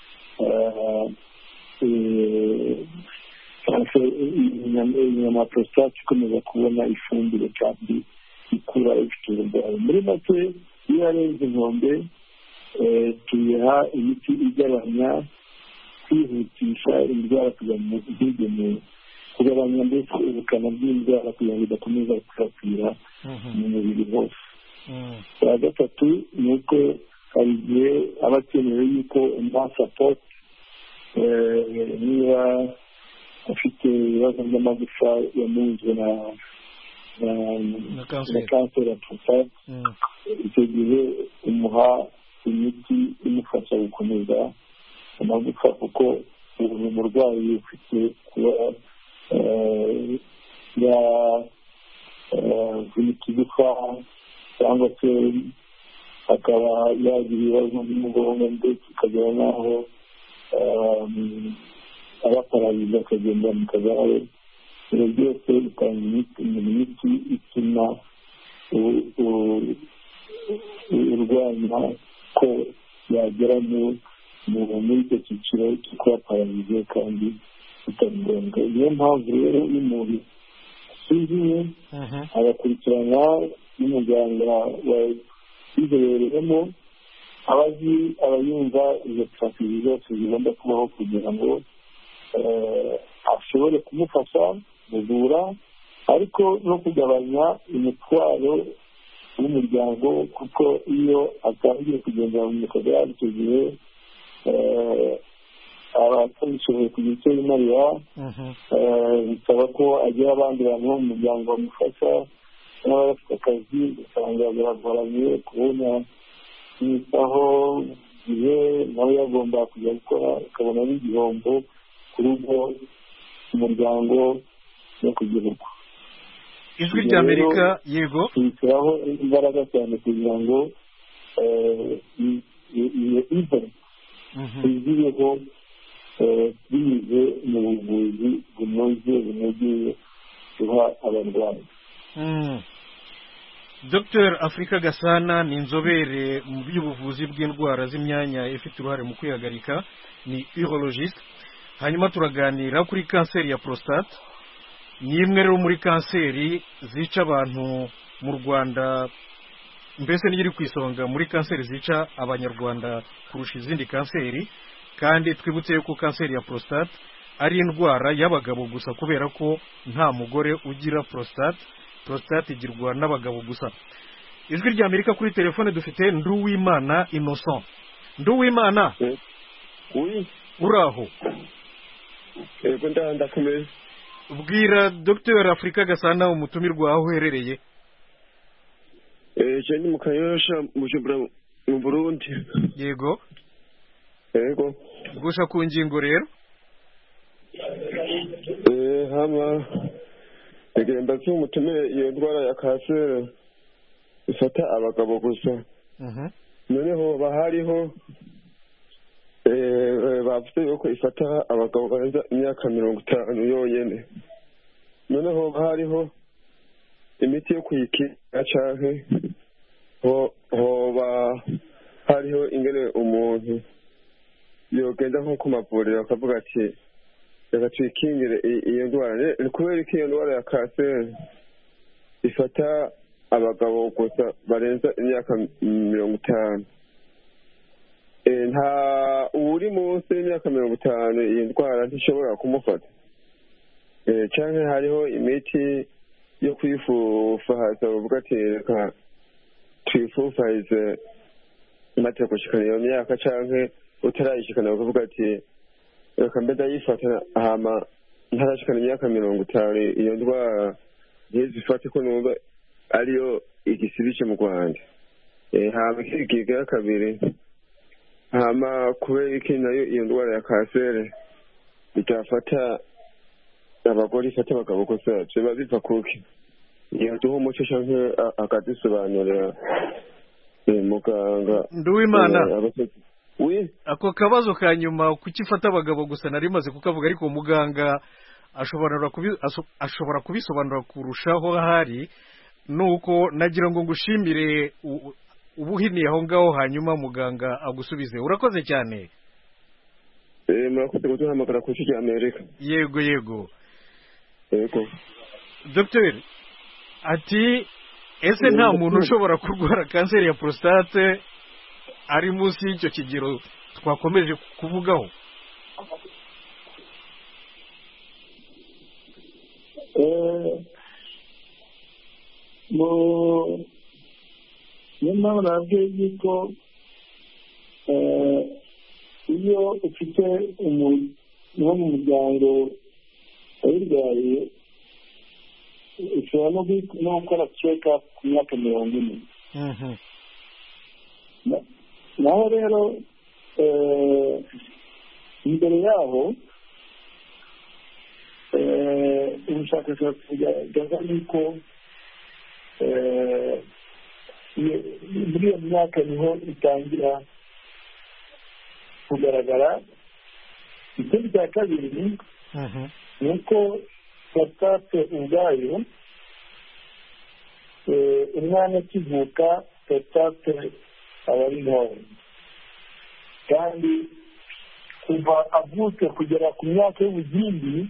inyama prostate ikomeza kubona ifumbire kandi ikura ifite uburwayi. muri make iyo yarenze inkombe tuyiha imiti igabanya kwihutisha indwara kugira ngo ntigenewe kugabanya ndetse ubukana bw'indwara kugira ngo idakomeza gukwirakwira mu mubiri hose. icya gatatu ni uko hari igihe aba akenewe yuko umuha sapoti niba afite ibibazo by'amagufa yamunzwe na kanseri ya prostate. icyo gihe umuha imiti imufasha gukomeza amagufa kuko ubu umurwayi ufite kuba yavunika igufa cyangwa se akaba yagira ibibazo by'umugongo ndetse akagera n'aho abaparagiza akagenda mu kagare. ibyo byose bitanga imiti ituma urwanya ko yagera muri icyo cyiciro cyo kuba pararize kandi bitari ngombwa. niyo mpamvu rero iyo umuntu asuzuye agakurikiranwa n'umuganga wabizobereyemo aba yumva izo strategie zose zigomba kubaho kugira ngo ashobore kumufasha kuvura ariko no kugabanya imitwaro y'umuryango kuko iyo atangiye kugendera mu kagare icyo gihe abatabishoboye kugira icyo yimarira bisaba ko agira abandi bantu bo mu muryango bamufasha n'ababa bafite akazi usanga biragoranye kubona yitaho igihe nawe yagomba kujya gukora akabona n'igihombo ku rugo umuryango no ku gihugu. ijwi rya Amerika yego bishyiraho imbaraga cyane kugira ngo iyo event izibeho binyuze mu buvuzi bunogeye guha abarwayi. Dr Afrika Gasana ni inzobere mu by'ubuvuzi bw'indwara z'imyanya ifite uruhare mu kwihagarika, ni urologiste. hanyuma turaganira kuri kanseri ya prostate. ni imwe rero muri kanseri zica abantu mu Rwanda, mbese niyo iri ku isonga muri kanseri zica abanyarwanda kurusha izindi kanseri. kandi twibutse yuko kanseri ya prostate ari indwara y'abagabo gusa kubera ko nta mugore ugira prostate igirwa n'abagabo gusa. ijwi rya Amerika kuri telefone dufite Nduwimana Innocent. Nduwimana uraho? yego ndakomeye. bwira Dr Afrika Gasana umutumirwa aho uherereye. je ni mu Kanyosha mu Burundi. yego gusa ku ngingo rero hama egenda cy'umutumire iyo ndwara ya kanseri ifata abagabo gusa. noneho bahariho bavuze yuko ifata abagabo barenza imyaka 50 yonyene. noneho bahariho imiti yo kuyikinga canke hoba hariho ingene umuntu yogenda nko ku mavuriro akavuga ati reka twikingire iyo ndwara. ni kubera ko iyo ndwara ya kanseri ifata abagabo gusa barenza imyaka 50. nta uri munsi y'imyaka 50 iyi ndwara ntishobora kumufata cyangwa hariho imiti yo kwifufahaza bavuga ati reka twifufahize maze gushikana iyo myaka cyangwa utarayishikana bakavuga ati reka mbe ndayifata hama ntarashikana imyaka 50 iyo ndwara ntizifate ko numva ariyo igisibice mu Rwanda. Hama ikigira kabiri hama kubera iki nayo iyo ndwara ya kanseri itafata abagore ifata abagabo gusa biba biva kuki iyo duha umuco canke akadusobanurira muganga Nduwimana. Ako kabazo ka nyuma kukifata abagabo gusa nari maze kukavuga ariko muganga ashobora kubisobanura kurushaho hari nuko nagira ngo ngushimire ubuhiniye aho ngaho hanyuma muganga agusubize. Urakoze cyane. Murakoze kuduhamagara ku cyo Amerika. Yego yego. Dr. ati ese nta muntu ushobora kurwara kanseri ya prostate ari munsi y'icyo kigero twakomeje kuvugaho? niyo mpamvu nabwiye yuko iyo ufite umuntu wo mu muryango ayirwaye ushobora no gukora check up ku myaka 40. naho rero imbere yaho ubushakashatsi bugaragaza yuko muri iyo myaka niho itangira kugaragara. Ikindi cya kabiri ni uko prostate ubwayo umwana akivuka prostate aba ari ntoya kandi kuva avutse kugera ku myaka y'ubugimbi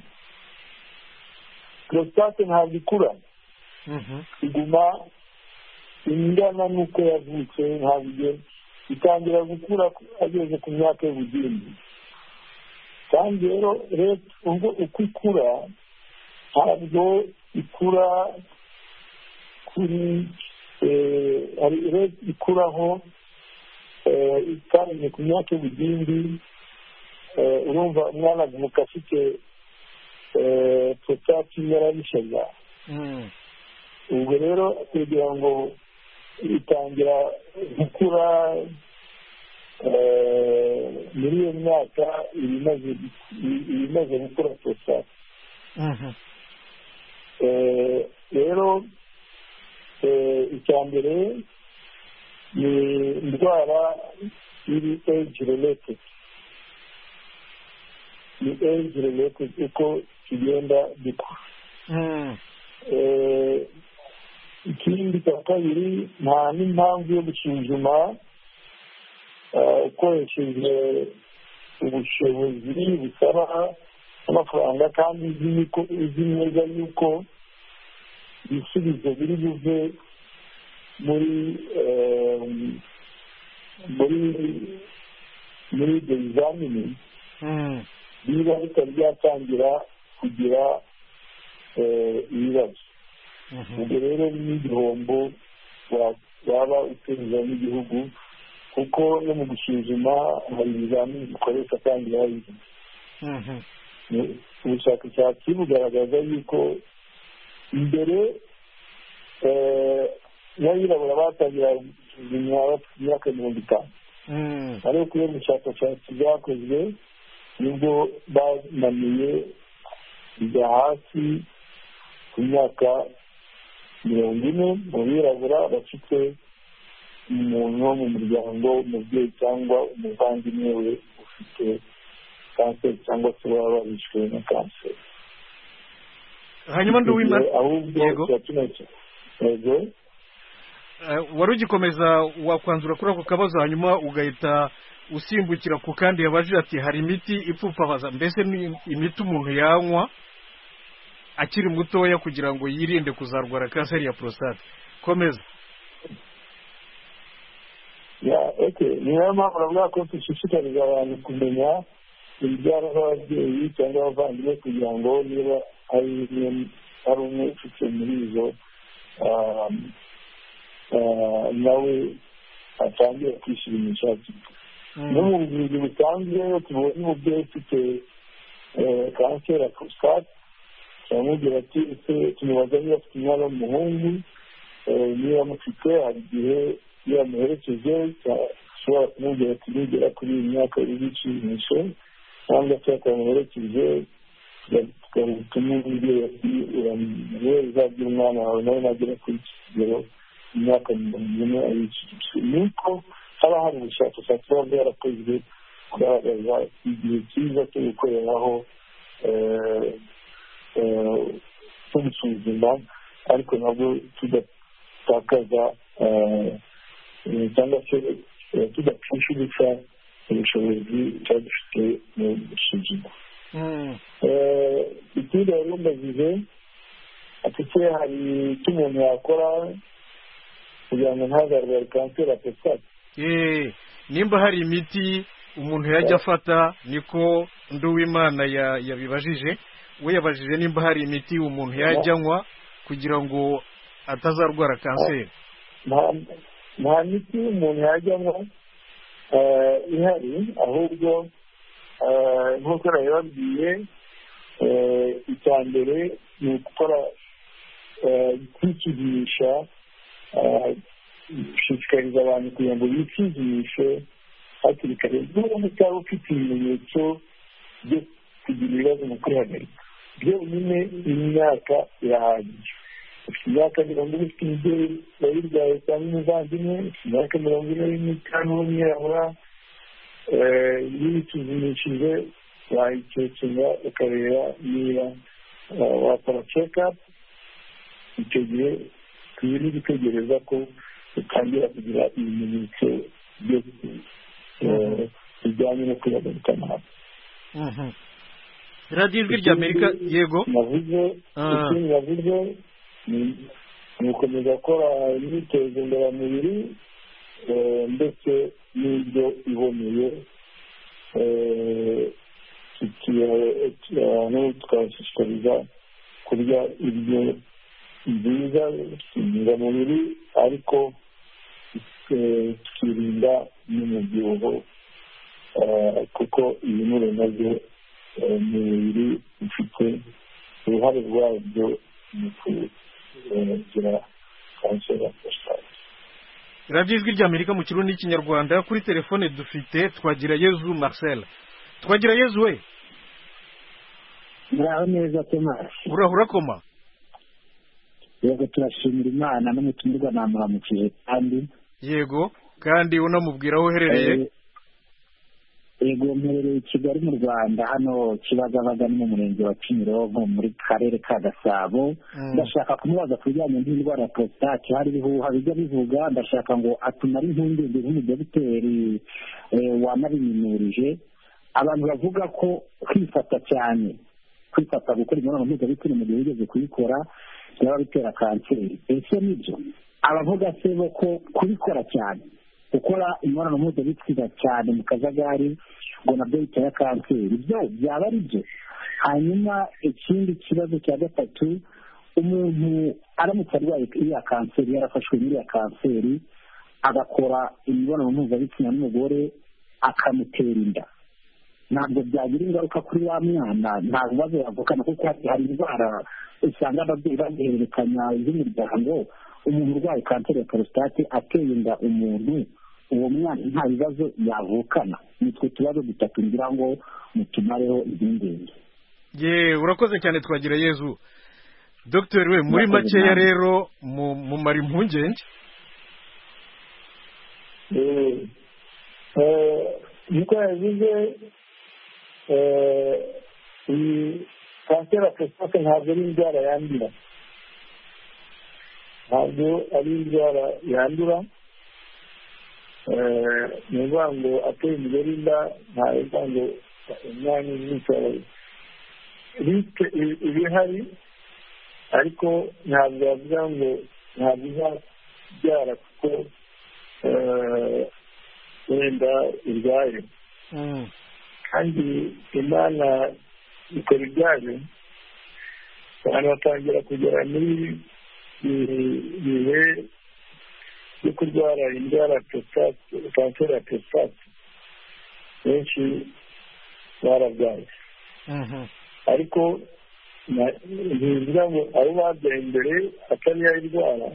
prostate ntabwo ikura, iguma ingana n'uko yavutse, ntabwo itangira gukura ageze ku myaka y'ubugimbi. kandi rero ubwo uko ikura ntabwo ikura kuri ikuraho itangiye ku myaka y'ubugimbi. urumva umwana avuka afite prostate yarabishaga. ubwo rero kugira ngo itangira gukura muri iyo myaka ibimaze gukura prostate. rero icya mbere ni indwara iri age related, ni age related uko kigenda gikura. ikindi cya kabiri nta n'impamvu yo gusuzuma ukoresheje ubushobozi busaba amafaranga kandi uzi neza yuko ibisubizo biri buve muri ibyo bizamini biba bitari byatangira kugira ibibazo. ubwo rero n'igihombo waba uteza n'igihugu, kuko no mu gusuzuma hari ibizamini bikoresha kandi babizi. ubushakashatsi bugaragaza yuko mbere n'abirabura batangira gusuzumwa bafite imyaka 50, ariko kubera ubushakashatsi bwakozwe nibwo bananiye bijya hasi ku myaka 40 mu birabura bafite umuntu wo mu muryango, umubyeyi cyangwa umuvandimwe we ufite kanseri cyangwa se baba barishwe na kanseri. hanyuma Nduwimana, yego wari ugikomeza wakwanzura kuri ako kabazo hanyuma ugahita usimbukira ku kandi yabaje ati hari imiti ipfupabaza, mbese ni imiti umuntu yanywa akiri mutoya kugira ngo yirinde kuzarwara kanseri ya prostate. Komeza. niyo mpamvu uravuga ko dushishikariza abantu kumenya ibyaro z'ababyeyi cyangwa abavandimwe kugira ngo niba ari umwe ufite muri izo nawe atangiye kwishimisha no mu buvuzi busanzwe iyo tubonye umubyeyi ufite kanseri ya prostate turamubwira ati ese tumubaza niba afite umwana w'umuhungu niba amufite hari igihe iyo amuherekeje ashobora kumubwira ati nugera kuri iyi myaka y'ibishimisho cyangwa se akamuherekeje tukamutuma umubyeyi ati uramuhe uzabyara umwana wawe nawe nagera kuri iki kigero imyaka 40 ayishimisha nuko haba hari ubushakashatsi buba bwarakozwe kugaragaza igihe cyiza cyo gukoreraho tumusuzuma ariko nabwo tudatakaza cyangwa se tudapfusha ubusa ubushobozi tuba dufite mu gusuzuma. Ikindi rero mbajije ati se hari icyo umuntu yakora kugira ngo ntagaragare kanseri ya prostate? nimba hari imiti umuntu yajya afata niko Nduwimana yabibajije we yabajije nimba hari imiti umuntu yajyanywa kugira ngo atazarwara kanseri. nta miti umuntu yajyanywa ihari ahubwo nk'uko nabibabwiye icya mbere ni ugukora kwikinisha gushishikariza abantu kugira ngo bikinishe hakiri kare n'ubu utaba ufite ibimenyetso byo kugira ibibazo mu kwihagarika byonyine imyaka irahagije. ufite imyaka 40 ufite umubyeyi wayirwaye cyangwa umuvandimwe, ufite imyaka 45 w'umwirabura, iyo wikizimishije wayikekera ukareba niba wakora check-up, icyo gihe turi gutegereza ko utangira kugira ibimenyetso byo bijyanye no kwihagarika nabi. radiyo ijwi ry'Amerika yego navuze ni ugukomeza gukora imyitozo ngororamubiri ndetse n'ibyo iboneye tukabashishikariza kurya ibyo byiza intungamubiri ariko tukirinda n'umubyibuho kuko ibinure nabyo mu mubiri bifite uruhare rwabyo mu kugira kanseri ya prostate. radiyo ijwi ry'Amerika mu kirundi n'ikinyarwanda. kuri telefone dufite Twagirayezu Marcel. Twagirayezu we muraho neza Thomas? urahura koma? yego turashimira Imana n'umutumirwa namuramukije kandi yego kandi unamubwira aho uherereye. yego mperereye i Kigali mu Rwanda hano Kibagabaga ni mu murenge wa Kimironko muri karere ka Gasabo. ndashaka kumubaza ku bijyanye n'indwara ya prostate. hari ibihuha bijya bivuga, ndashaka ngo atumare impungenge nk'umudogiteri wanabiminurije. abantu bavuga ko kwifata cyane, kwifata gukora imibonano mpuzabitsina mu gihe wigeze kuyikora byaba bitera kanseri. ese nibyo? abavuga se bo ko kubikora cyane, gukora imibonano mpuzabitsina cyane mu kajagari ngo nabyo bitera kanseri, ibyo byaba ari byo? hanyuma ikindi kibazo cya gatatu, umuntu aramutse arwaye iriya kanseri, yarafashwe n'iriya kanseri, agakora imibonano mpuzabitsina n'umugore akamutera inda, ntabwo byagira ingaruka kuri wa mwana? nta bibazo yavukana kuko hari indwara usanga ababyeyi bazihererekanya z'umuryango. umuntu urwaye kanseri ya prostate ateye inda umuntu, uwo mwana nta bibazo yavukana? nitwe tubazo dutatu ngira ngo mutumareho impungenge. urakoze cyane Twagirayezu. Dr. we muri makeya rero mumara impungenge? niko yavuze kanseri ya prostate ntabwo ari indwara yandura, ntabwo ari indwara yandura. ni ukuvuga ngo ateye umugore inda, ntabwo ngo umwana uzitwara risike iba ihari, ariko ntabwo yavuga ngo ntabwo izabyara kuko wenda irwaye kandi imana ikora ibyayo abantu batangira kugera muri bihe byo kurwara indwara ya prostate, kanseri ya prostate benshi barabyaye ariko ntibivuga ngo abo babyaye imbere atari yayirwara,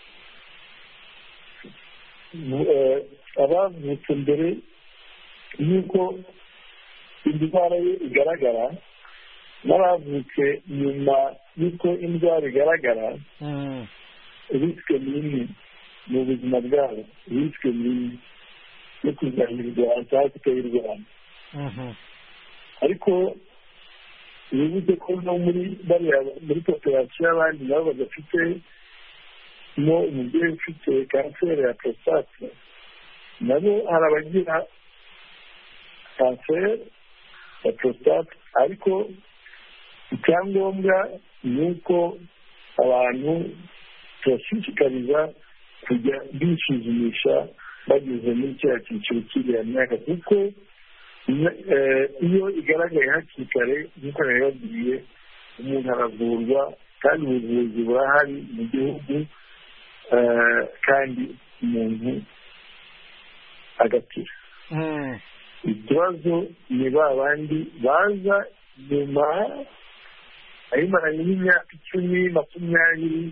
abavutse mbere y'uko indwara ye igaragara n'abavutse nyuma y'uko indwara igaragara risike nini mu buzima bwabo, risike nini yo kuzayirwara cyangwa kutayirwara. Ariko bivuze ko no muri populasiyo y'abandi nabo badafite mo umubyeyi ufite kanseri ya prostate, nabo hari abagira kanseri ya prostate, ariko icyangombwa ni uko abantu tubashishikariza kujya bisuzumisha bageze muri kiriya cyiciro cy'iriya myaka, kuko iyo igaragaye hakiri kare nk'uko nabibabwiye umuntu aravurwa kandi ubuvuzi burahari mu gihugu kandi umuntu agakira. Ikibazo ni ba bandi baza nyuma ayimaranye n'imyaka 10, 20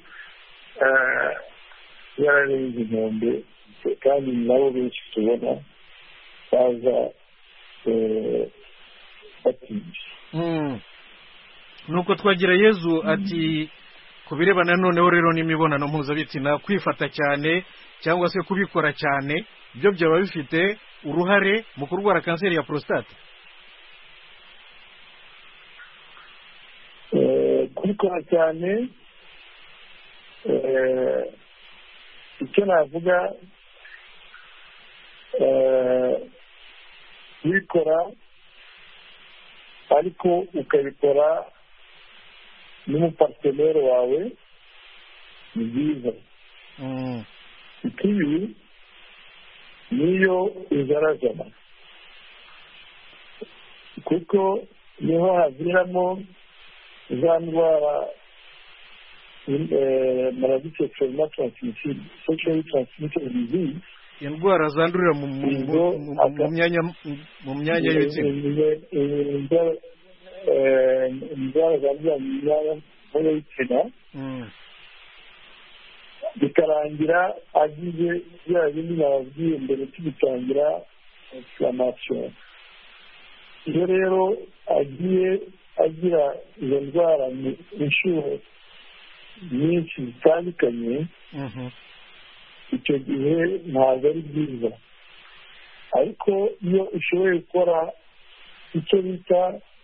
yararenze inkombe, kandi nabo benshi tubona baza batinze. Nuko twagira Yezu ati ku birebana noneho rero n'imibonano mpuzabitsina, kwifata cyane cyangwa se kubikora cyane byo byaba bifite uruhare mu kurwara kanseri ya prostate? Kubikora cyane icyo navuga, kubikora ariko ukabikora n'umuparteneri wawe ni byiza. Ikibi niyo izarazana, kuko niho haviramo za ndwara maladie sexuellement transmissible disease, indwara zandurira mu myanya y'ibitsina, indwara zandurira mu myanya y'ibitsina, bikarangira agize bya bindi nababwiye mbere tugitangira inflammation. Iyo rero agiye agira izo ndwara inshuro nyinshi zitandukanye, icyo gihe ntabwo ari byiza. Ariko iyo ushoboye gukora icyo bita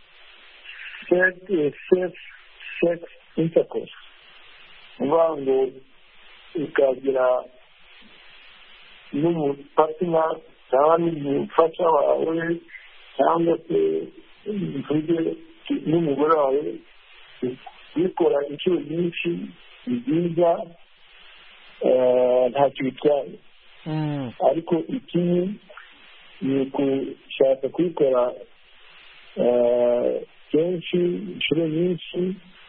safe sex intercourse, uvuga ngo ukagira n'umupatina cyangwa n'umufasha wawe cyangwa se n'umugore wawe, bikora inshuro nyinshi ni byiza, ntacyo bitwaye. Ariko ikindi ni ukushaka kubikora kenshi, inshuro nyinshi,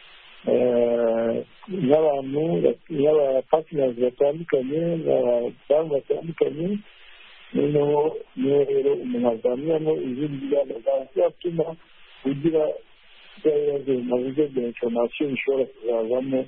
n'abantu n'abapatiners batandukanye, n'abadamu batandukanye, noneho niyo rero umuntu azamiramo izindi ngamba zatuma ugira bya bibazo bimaze bya information bishobora kuzavamo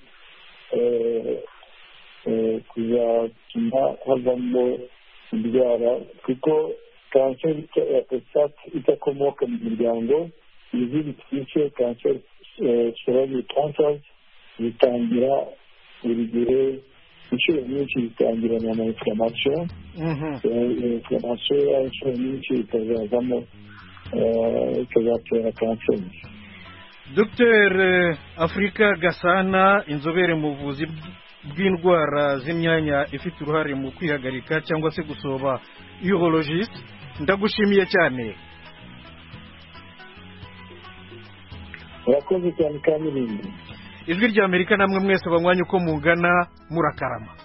kuzatuma havamo indwara, kuko kanseri ya prostate itakomoka mu muryango, izindi twice kanseri cervical cancers zitangira buri gihe, inshuro nyinshi zitangira na inflammation, inflammation inshuro nyinshi ikazazamo ikazatera kanseri. Dr. Afrika Gasana, inzobere mu buvuzi bw'indwara z'imyanya ifite uruhare mu kwihagarika cyangwa se gusoba, urologist, ndagushimiye cyane. Urakoze cyane kandi n'ibindi. Ijwi ry'Amerika namwe mwese banywanyi uko mungana, murakarama.